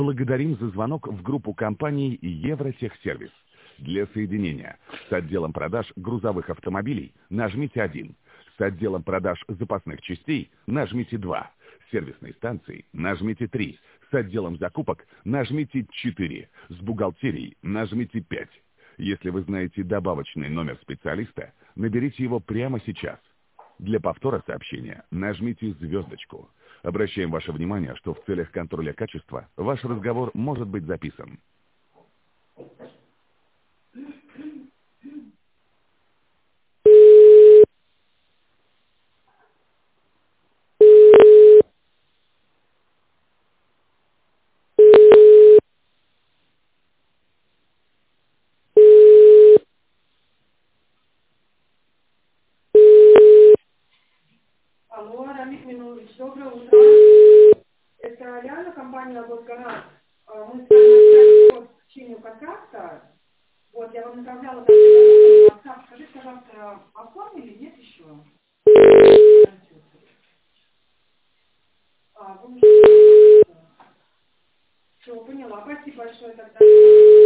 Благодарим за звонок в группу компаний Евротехсервис. Для соединения с отделом продаж грузовых автомобилей нажмите 1. С отделом продаж запасных частей нажмите 2. С сервисной станцией нажмите 3. С отделом закупок нажмите 4. С бухгалтерией нажмите 5. Если вы знаете добавочный номер специалиста, наберите его прямо сейчас. Для повтора сообщения нажмите звездочку. Обращаем ваше внимание, что в целях контроля качества ваш разговор может быть записан. Алло, Рамиль Минулович, доброе утро. Это реально компания «Волгоград». Мы с вами общались по заключению контракта. Вот, я вам направляла предложение на WhatsApp. Скажите, пожалуйста, оформили, нет еще? Вы уже... Все, поняла. Спасибо большое тогда.